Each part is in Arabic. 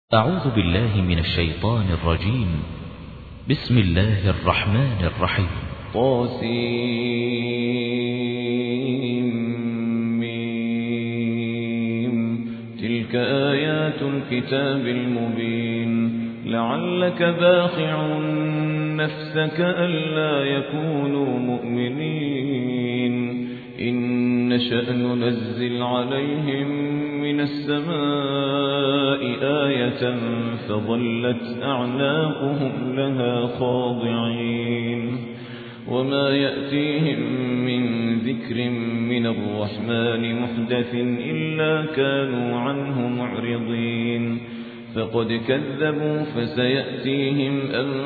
أعوذ بالله من الشيطان الرجيم. بسم الله الرحمن الرحيم. طاسيم. تلك آيات الكتاب المبين. لعلك باخع نفسك ألا يكونوا مؤمنين. إن نشأ ننزل عليهم من السماء آية فظلت أعناقهم لها خاضعين. وما يأتيهم من ذكر من الرحمن محدث إلا كانوا عنه معرضين. فقد كذبوا فسيأتيهم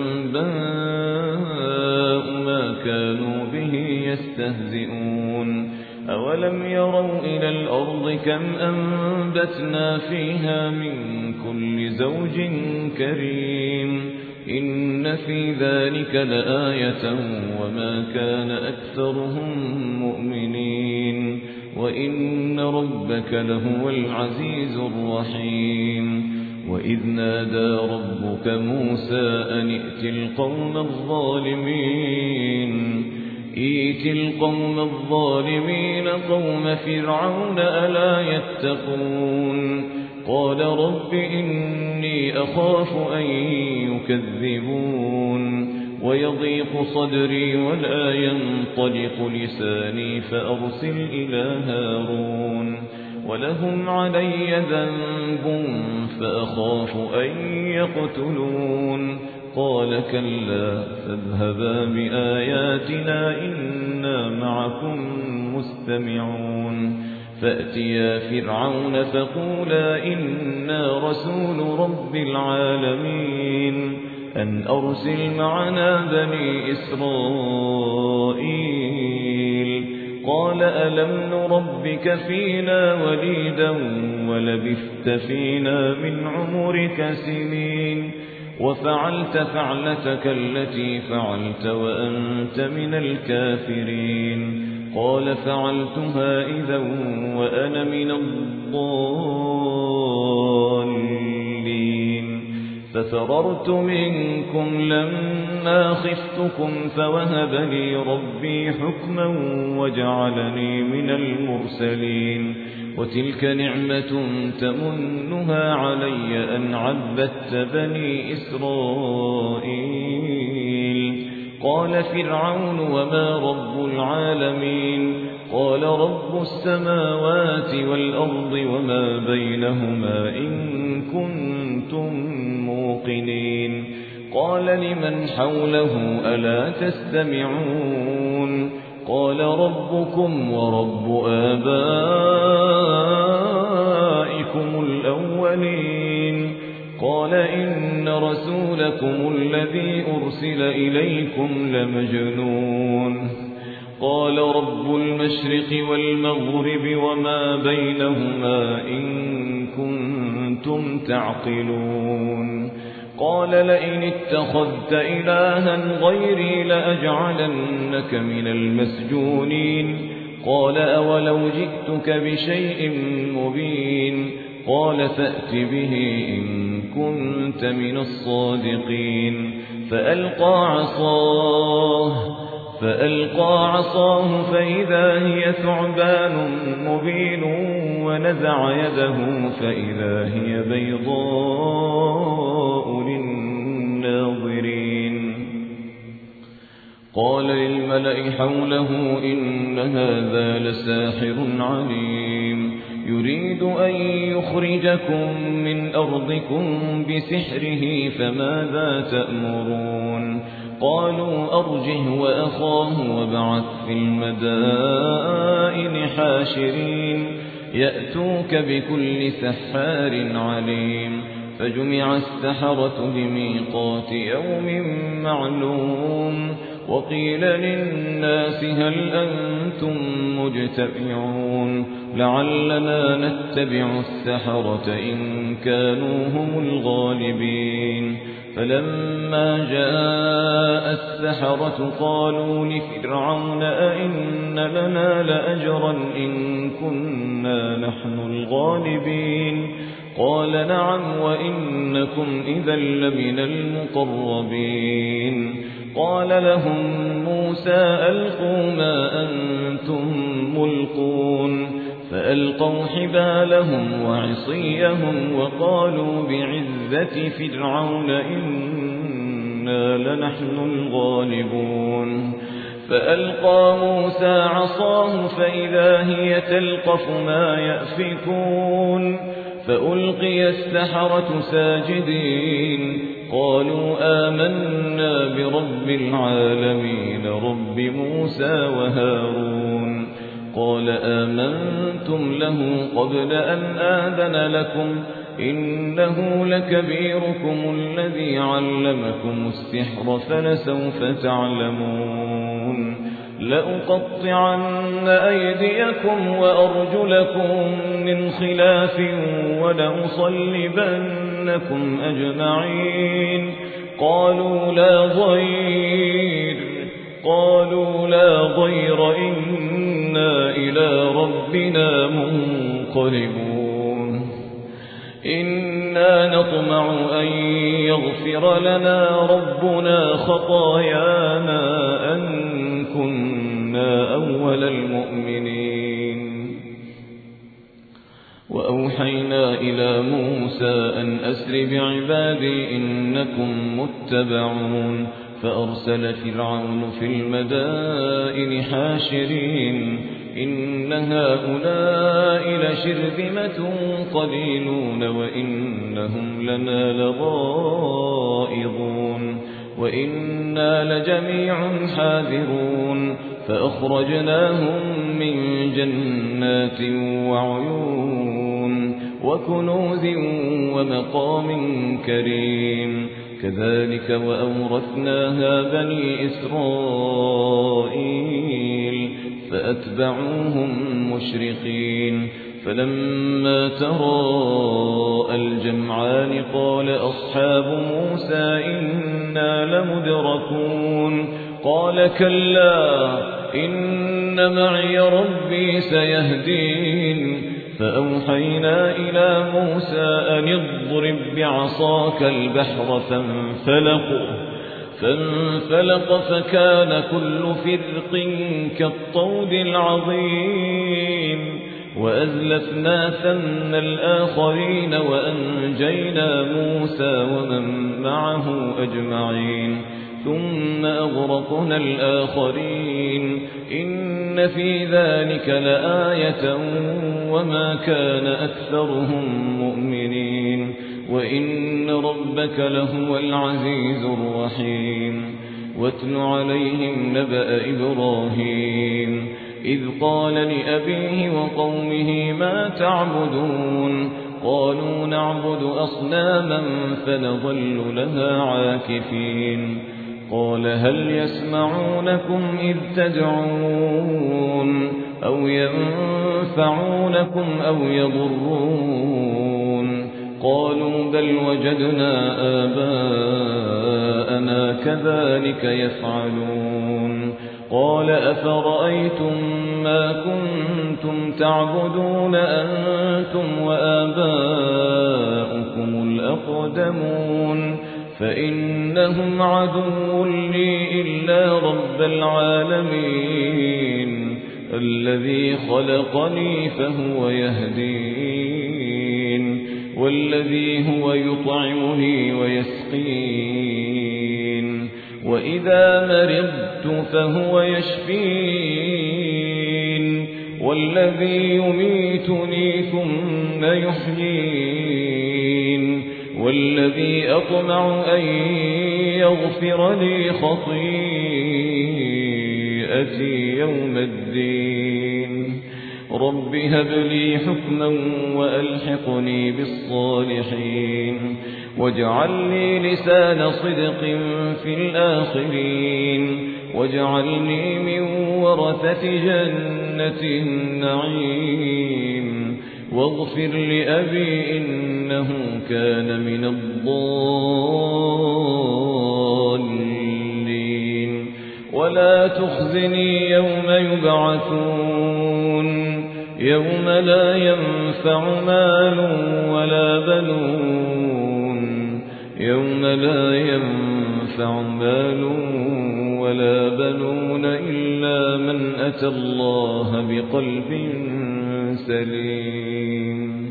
أنباء ما كانوا به يستهزئون. أولم يروا إلى الأرض كم أنبتنا فيها من كل زوج كريم. إن في ذلك لآية وما كان أكثرهم مؤمنين. وإن ربك لهو العزيز الرحيم. وإذ نادى ربك موسى أن ائت القوم الظالمين. ائت القوم الظالمين قوم فرعون ألا يتقون. قال رب إني أخاف أن يكذبون ويضيق صدري ولا ينطلق لساني فأرسل إلى هارون ولهم علي ذنب فأخاف أن يقتلون. قال كلا فاذهبا بآياتنا إنا معكم مستمعون. فأتيا فرعون فقولا إنا رسول رب العالمين أن أرسل معنا بني إسرائيل. قال ألم نربك فينا وليدا ولبثت فينا من عمرك سنين وفعلت فعلتك التي فعلت وأنت من الكافرين. قال فعلتها إذا وأنا من الضالين. ففررت منكم لما خفتكم فوهب لي ربي حكما وجعلني من المرسلين. وتلك نعمة تمنها علي أن عبدت بني إسرائيل. قال فرعون وما رب العالمين. قال رب السماوات والأرض وما بينهما إن كنتم موقنين. قال لمن حوله ألا تستمعون. قال ربكم ورب آبائكم الأولين. قال إن رسولكم الذي أرسل إليكم لمجنون. قال رب المشرق والمغرب وما بينهما إن كنتم تعقلون. قال لئن اتخذت إلها غيري لأجعلنك من المسجونين. قال أولو جئتك بشيء مبين. قال فأت به إن كنت من الصادقين. فألقى عصاه فإذا هي ثعبان مبين ونزع يده فإذا هي بيضاء للناظرين. قال للملأ حوله إن هذا لساحر عليم يريد أن يخرجكم من أرضكم بسحره فماذا تأمرون. قالوا أرجه وأخاه وابعث في المدائن حاشرين يأتوك بكل سحار عليم. فجمع السحرة لميقات يوم معلوم. وقيل للناس هل أنتم مجتمعون لعلنا نتبع السحرة إن كانوا هم الغالبين. فلما جاء السحرة قالوا لفرعون أئن لنا لأجرا إن كنا نحن الغالبين. قال نعم وإنكم إذا لمن المقربين قال لهم موسى ألقوا ما أنتم ملقون فألقوا حبالهم وعصيهم وقالوا بعزة فرعون إنا لنحن الغالبون فألقى موسى عصاه فإذا هي تلقف ما يأفكون فألقي السحرة ساجدين قالوا آمنا برب العالمين رب موسى وهارون قال آمنتم له قبل أن آذن لكم إنه لكبيركم الذي علمكم السحر فلسوف تعلمون لأقطعن أيديكم وأرجلكم من خلاف ولأصلبنكم أجمعين قالوا لا ضير إنا إلى ربنا منقلبون إنا نطمع أن يغفر لنا ربنا خطايانا أن كنا أول المؤمنين وأوحينا إلى موسى أن أسر بعبادي إنكم متبعون فأرسل فرعون في المدائن حاشرين إن هؤلاء لشرذمة قليلون وإنهم لنا لغائظون وإنا لجميع حاذرون فأخرجناهم من جنات وعيون وكنوز ومقام كريم كذلك وأورثناها بني إسرائيل فأتبعوهم مشرقين فلما تراءى الجمعان قال أصحاب موسى إنا لمدركون قال كلا إن معي ربي سيهدين فأوحينا إلى موسى أن اضرب بعصاك البحر فانفلق فكان كل فرق كالطود العظيم وأزلفنا ثم الآخرين وأنجينا موسى ومن معه أجمعين ثم أغرقنا الآخرين إن في ذلك لآية وما كان أكثرهم مؤمنين وإن ربك لهو العزيز الرحيم واتل عليهم نبأ إبراهيم إذ قال لأبيه وقومه ما تعبدون قالوا نعبد أصناما فنظل لها عاكفين قال هل يسمعونكم إذ تدعون أو ينفعونكم أو يضرون قالوا بل وجدنا آباءنا كذلك يفعلون قال أفرأيتم ما كنتم تعبدون أنتم وآباؤكم الأقدمون فإنهم عدو لي إلا رب العالمين الذي خلقني فهو يهدين والذي هو يطعمني ويسقين وإذا مرضت فهو يشفين والذي يميتني ثم يحيين والذي أطمع أن يغفر لي خطيئتي يوم الدين رب هب لي حكما وألحقني بالصالحين واجعل لي لسان صدق في الآخرين واجعلني من ورثة جنة النعيم واغفر لأبي إنه كان من الضالين ولا تخزني يوم يبعثون يوم لا ينفع مال ولا بنون يوم لا ينفع مال ولا بنون إلا من أتى الله بقلب سليم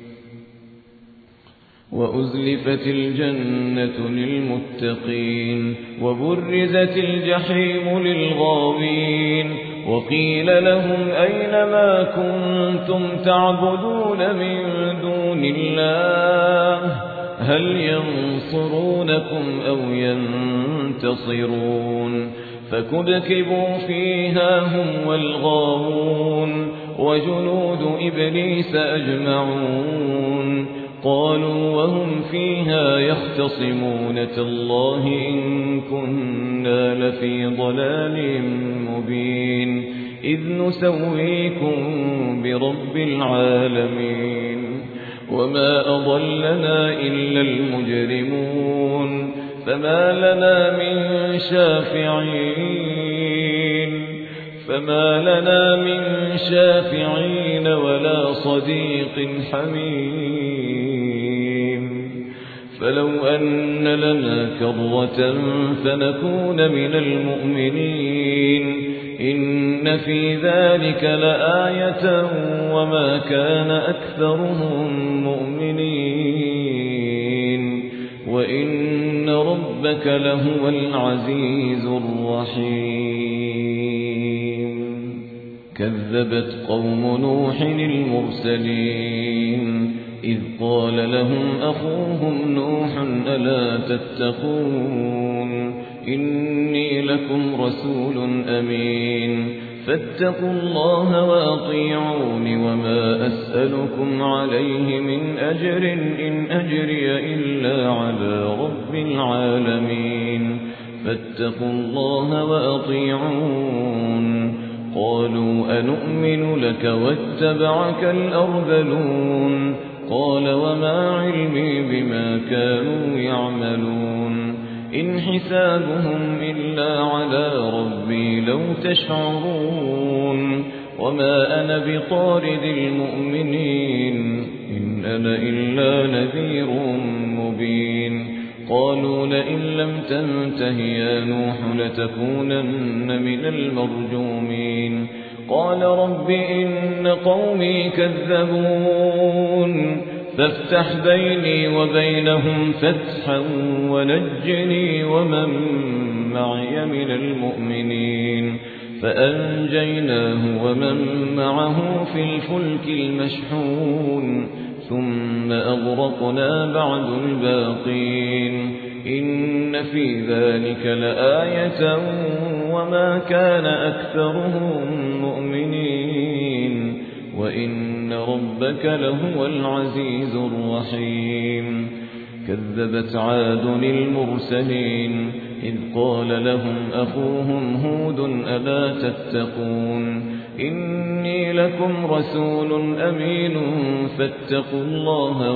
وأزلفت الجنة للمتقين وبرزت الجحيم للغاوين وقيل لهم أين ما كنتم تعبدون من دون الله هل ينصرونكم أو ينتصرون فكبكبوا فيها هم والغاوون وجنود إبليس أجمعون قالوا وهم فيها يختصمون تالله إن كنا لفي ضلال مبين إذ نسويكم برب العالمين وما أضلنا إلا المجرمون فما لنا من شافعين ولا صديق حميم فلو أن لنا كرة فنكون من المؤمنين إن في ذلك لآية وما كان أكثرهم مؤمنين وإن ربك لهو العزيز الرحيم كذبت قوم نوح المرسلين إذ قال لهم أخوهم نوح ألا تتقون إني لكم رسول أمين فاتقوا الله وأطيعون وما أسألكم عليه من أجر إن أجري إلا على رب العالمين فاتقوا الله وأطيعون قالوا أنؤمن لك واتبعك الأرذلون قال وما علمي بما كانوا يعملون إن حسابهم إلا على ربي لو تشعرون وما أنا بطارد المؤمنين إن أنا إلا نذير مبين قالوا لئن لم تنته يا نوح لتكونن من المرجومين قال رب إن قومي كذبون فافتح بيني وبينهم فتحا ونجني ومن معي من المؤمنين فأنجيناه ومن معه في الفلك المشحون ثم أغرقنا بعد الباقين إن في ذلك لآية وما كان أكثرهم مؤمنين وإن ربك لهو العزيز الرحيم كذبت عاد المرسلين إذ قال لهم أخوهم هود ألا تتقون إني لكم رسول أمين فاتقوا الله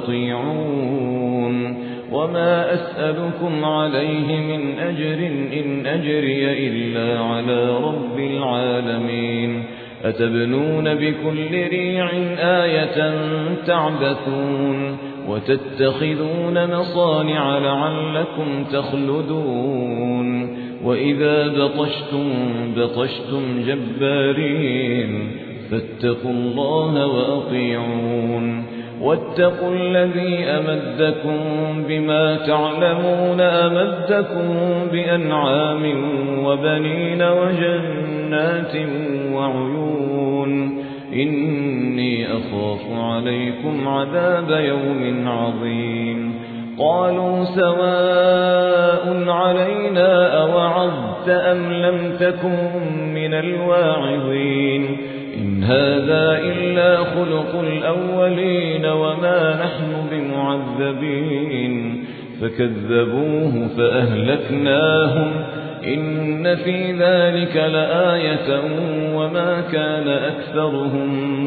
وأطيعون وما أسألكم عليه من أجر إن أجري إلا على رب العالمين أتبنون بكل ريع آية تعبثون وتتخذون مصانع لعلكم تخلدون وإذا بطشتم جبارين فاتقوا الله وأطيعون واتقوا الذي أمدكم بما تعلمون أمدكم بأنعام وبنين وجنات وعيون إني أخاف عليكم عذاب يوم عظيم قالوا سواء علينا أوعظت أم لم تكن من الواعظين إن هذا إلا خلق الأولين وما نحن بمعذبين فكذبوه فأهلكناهم إن في ذلك لآية وما كان أكثرهم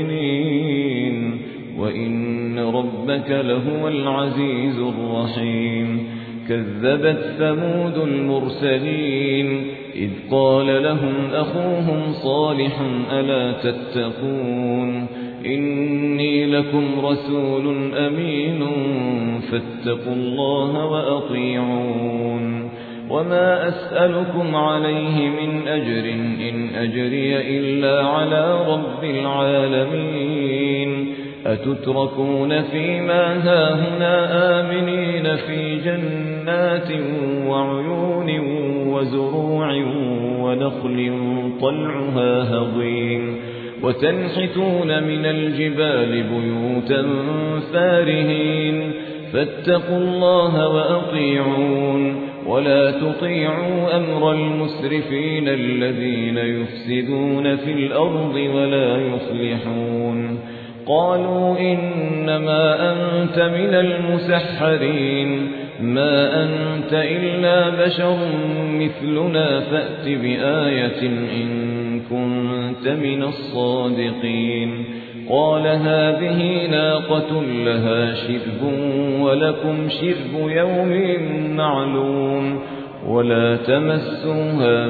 مؤمنين وإن ربك لهو العزيز الرحيم كذبت ثمود المرسلين إذ قال لهم أخوهم صالح ألا تتقون إني لكم رسول أمين فاتقوا الله وأطيعون وما أسألكم عليه من أجر إن أجري إلا على رب العالمين أتتركون فيما هاهنا آمنين في جنات وعيون وزروع ونخل طلعها هضيم وتنحتون من الجبال بيوتا فارهين فاتقوا الله وأطيعون ولا تطيعوا أمر المسرفين الذين يفسدون في الأرض ولا يصلحون قالوا إنما أنت من المسحرين ما أنت إلا بشر مثلنا فأت بآية إن كنت من الصادقين قال هذه ناقة لها شرب ولكم شرب يوم معلوم ولا تمسوها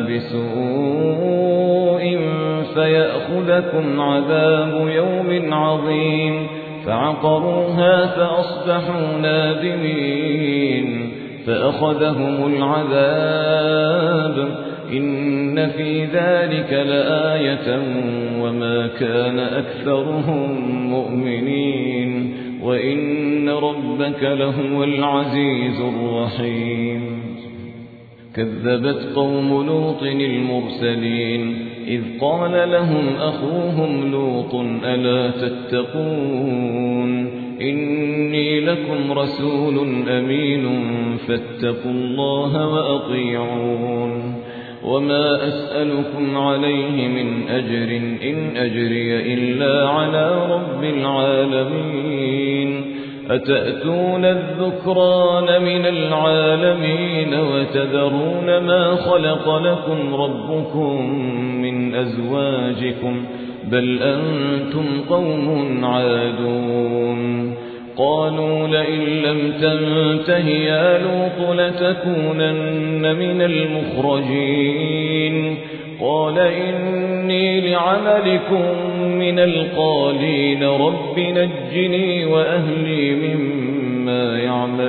بسوء فيأخذكم عذاب يوم عظيم فعقروها فأصبحوا نادمين فأخذهم العذاب إن في ذلك لآية وما كان أكثرهم مؤمنين وإن ربك لهو العزيز الرحيم كذبت قوم لوط المرسلين إذ قال لهم أخوهم لوط ألا تتقون إني لكم رسول أمين فاتقوا الله وأطيعون وما أسألكم عليه من أجر إن أجري إلا على رب العالمين أتأتون الذكران من العالمين وتذرون ما خلق لكم ربكم من أزواجكم بل أنتم قوم عادون قالوا لئن لم تنته يا لوط لتكونن من المخرجين قال إني لعملكم من القالين رب نجني وأهلي مما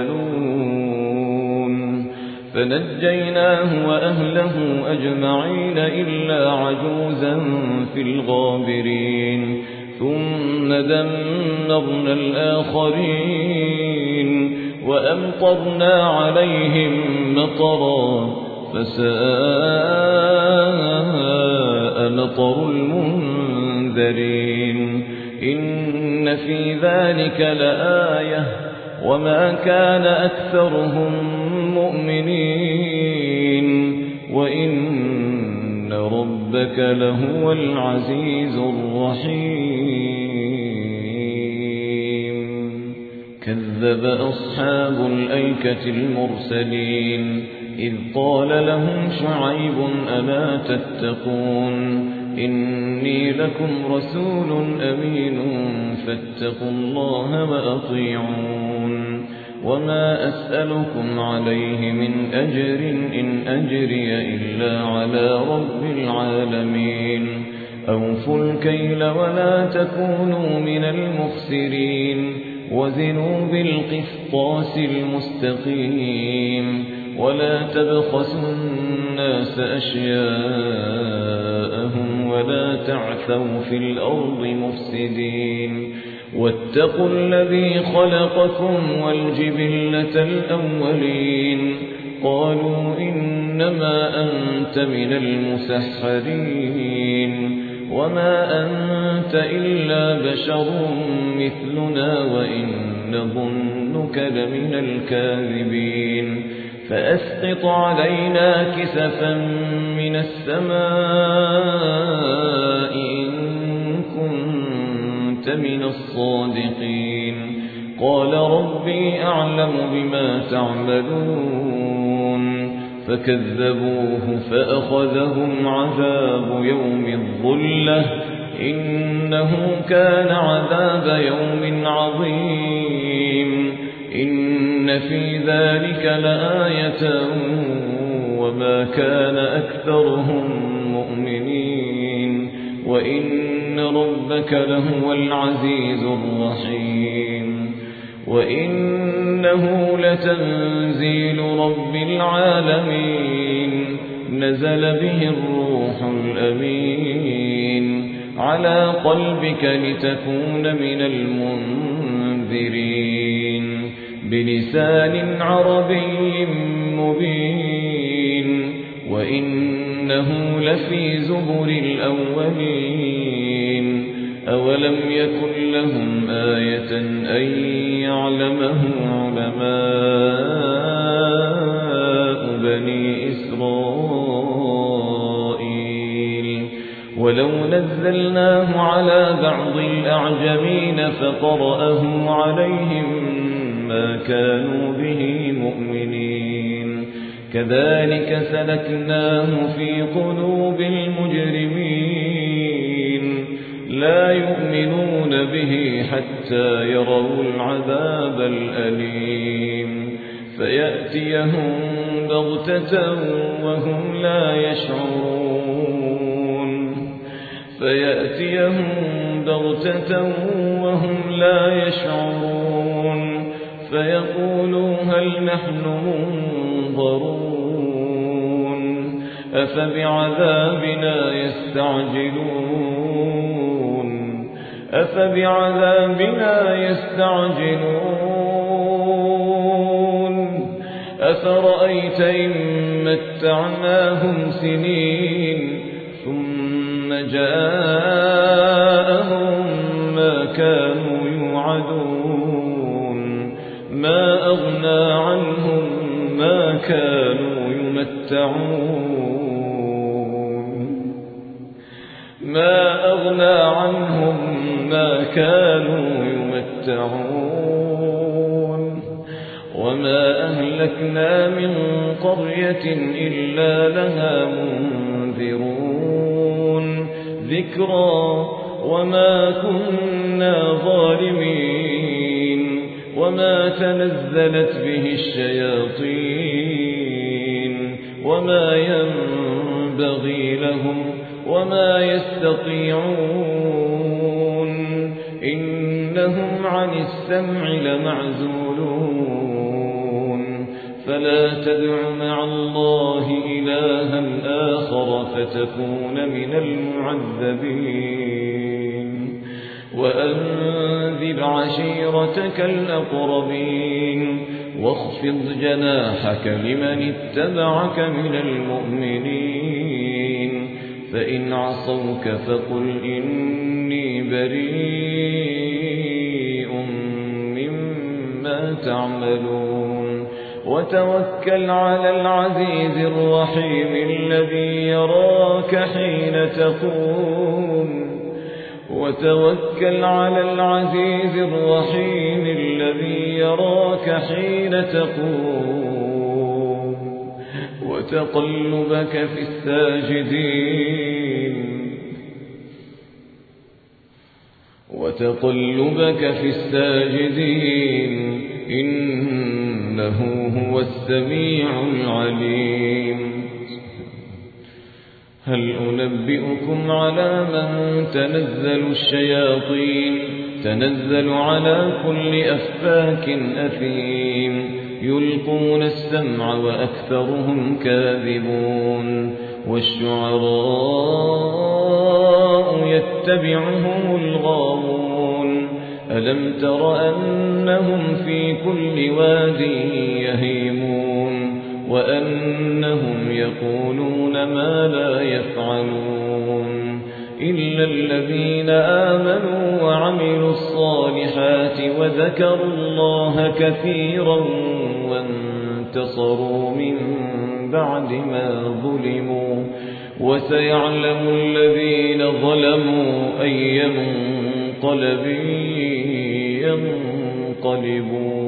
يعملون فنجيناه وأهله أجمعين إلا عجوزا في الغابرين ثم دمرنا الآخرين وأمطرنا عليهم مطرا فساء مطر المنذرين إن في ذلك لآية وما كان أكثرهم مؤمنين وإن ربك لهو العزيز الرحيم كذب أصحاب الأيكة المرسلين إذ قال لهم شعيب ألا تتقون إني لكم رسول أمين فاتقوا الله وأطيعون وما أسألكم عليه من أجر إن أجري إلا على رب العالمين أوفوا الكيل ولا تكونوا من المخسرين وزنوا بالقسطاس المستقيم ولا تبخسوا الناس أشياءهم ولا تعثوا في الأرض مفسدين واتقوا الذي خلقكم والجبلة الأولين قالوا إنما أنت من المسحرين وما أنت إلا بشر مثلنا وإن نظنك لمن الكاذبين فأسقط علينا كسفا من السماء إن كنت من الصادقين قال ربي أعلم بما تعملون فكذبوه فأخذهم عذاب يوم الظلة إنه كان عذاب يوم عظيم إن في ذلك لآية وما كان أكثرهم مؤمنين وإن ربك لهو العزيز الرحيم وإنه لتنزيل رب العالمين نزل به الروح الأمين على قلبك لتكون من المنذرين بلسان عربي مبين وإنه لفي زبر الأولين أولم يكن لهم آية أن يعلمه علماء بني إسرائيل ولو نزلناه على بعض الأعجمين فقرأه عليهم ما كانوا به مؤمنين كذلك سلكناه في قلوب المجرمين لا يؤمنون به حتى يروا العذاب الأليم فيأتيهم بغتة وهم لا يشعرون فيقولوا هل نحن منظرون أفبعذابنا يستعجلون أفرأيت إن متعناهم سنين ثم جاءهم ما كانوا يوعدون ما أغنى عنهم ما كانوا يمتعون وما أهلكنا من قرية إلا لها منذرون ذكرى وما كنا ظالمين وما تنزلت به الشياطين وما ينبغي لهم وما يستطيعون إنهم عن السمع لمعزولون فلا تدع مع الله إلها آخر فتكون من المعذبين وأنذر عشيرتك الأقربين واخفض جناحك لمن اتبعك من المؤمنين فإن عصوك فقل إني بريء مما تعملون وتوكل على العزيز الرحيم الذي يراك حين تقوم وتقلبك في الساجدين إنه هو السميع العليم هل أنبئكم على من تنزل الشياطين تنزل على كل أفاك أثيم يلقون السمع وأكثرهم كاذبون والشعراء يتبعهم الغاوون ألم تر أنهم في كل واد يهيمون وأنهم يقولون ما لا يفعلون إلا الذين آمنوا وعملوا الصالحات وذكروا الله كثيرا وانتصروا من بعد ما ظلموا وسيعلم الذين ظلموا أي منقلب ينقلبون